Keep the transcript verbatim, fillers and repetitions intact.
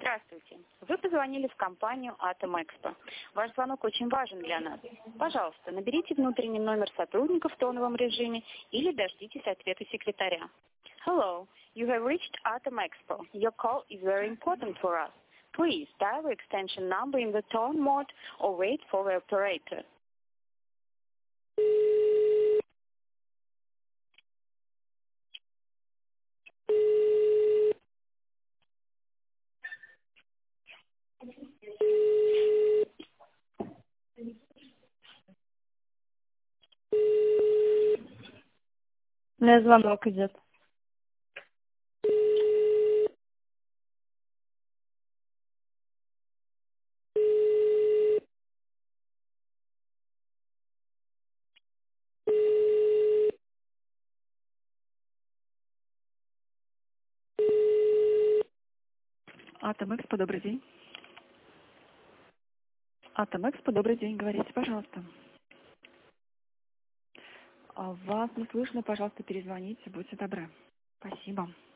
Здравствуйте. Вы позвонили в компанию Atom Expo. Ваш звонок очень важен для нас. Пожалуйста, наберите внутренний номер сотрудника в тоновом режиме или дождитесь ответа секретаря. Hello, you have reached Atom Expo. Your call is very important for us. Please dial the extension number in the tone mode or wait for the operator. У меня звонок идет. Atom Expo, добрый день. Atom Expo, добрый день. Говорите, пожалуйста. А вас не слышно, пожалуйста, перезвоните, будьте добры. Спасибо.